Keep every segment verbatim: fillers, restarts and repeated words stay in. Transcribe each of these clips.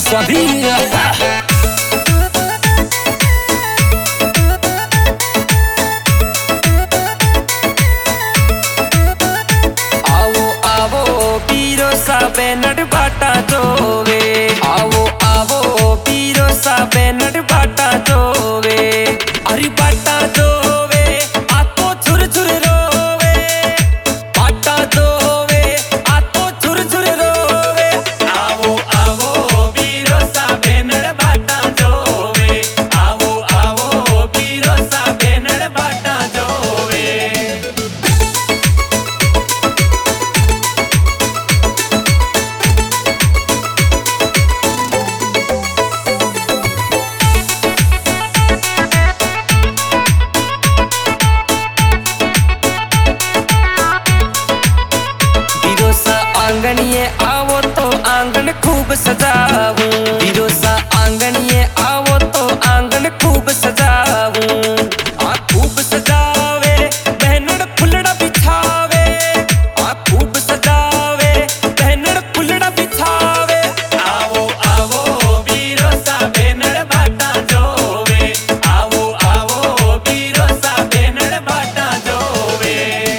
सभी आओ आओ पीरो सा बैनर बाटा जोवे आओ आओ पीरो सा बैनर बाटा जोवे अरे बाटा जोवे आ तो छुर छुर रोवे बाटा जोवे आ तो छुर छुर रोवे आओ आओ पीरो सा बैनर बाटा जोवे आओ आओ पीरो सा बैनर बाटा जोवे आंगनिये आओ तो आंगन खूब सजाऊं बिरोसा आंगनिये आओ तो आंगन खूब सजाऊं आ खूब सजावे बहनड़ फुलड़ा बिछावे आ खूब सजावे बहनड़ फुलड़ा बिछावे आओ आओ बिरोसा बहनड़ बाटा जोवे आओ आओ बिरोसा बहनड़ बाटा जोवे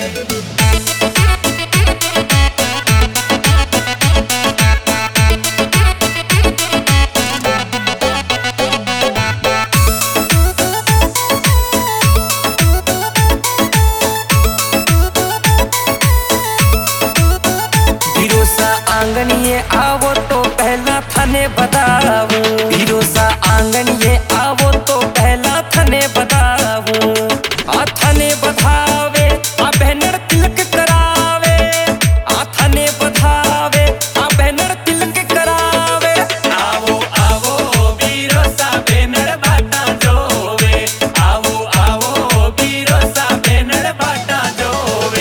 आंगनिये आओ तो पहला थाने बताऊं बिरोसा आंगनिये आओ तो पहला थाने बताऊं आ थाने बधावे आ बहनड़ तिलक करावे आ थाने बधावे आ बहनड़ तिलक करावे आओ आओ बिरोसा बहनड़ बाटा जोवे आओ आओ बिरोसा बहनड़ बाटा जोवे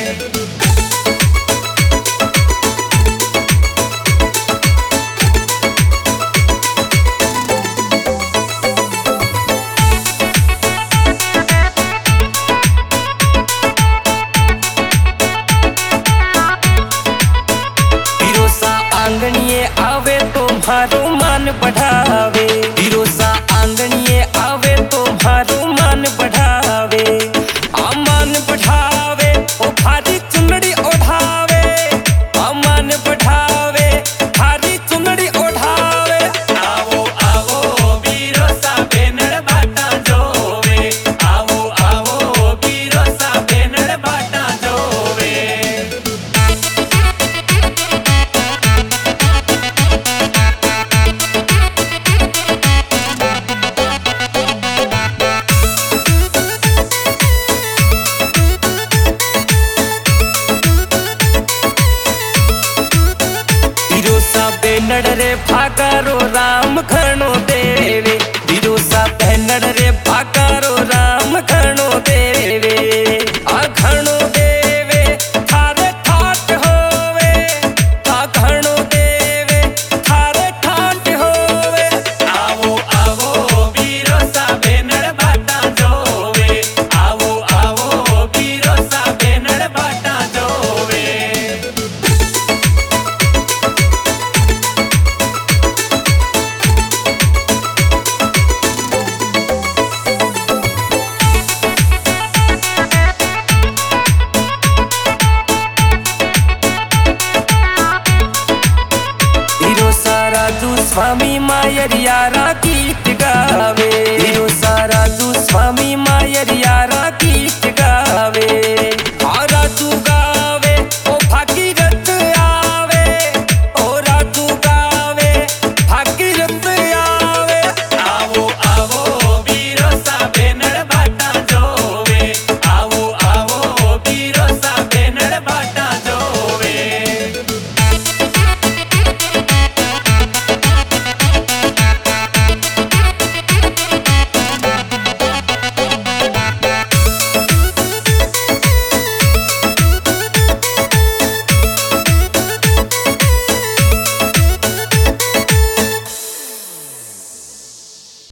आंगनिये आवे तो मारो मान बढ़ावे बिरोसा आंगनिये आवे तो मारो मान बढ़ावे आ मान बढ़ावे ओ भारी चुनड़ी ओढ़ावे आ मान बढ़ावे भारी चुनड़ी ओढ़ावे आओ आओ बिरोसा बहनड़ बाटा जोवे आओ आओ बिरोसा बहनड़ बाटा जोवे बेनड़ रे भागारो राम घणो देवे बिरोसा बेनड़ रे भागारो राम घणो देवे आ घणो देवे थारे ठाट होवे आ घणो देवे थारे ठाट होवे आओ आओ बिरोसा बेनड़ बाटा जोवे आओ आओ बिरोसा बेनड़ बाटा जोवे स्वामी मायरियारा गीत गावे बिरोसा राजू स्वामी मायरियारा गीत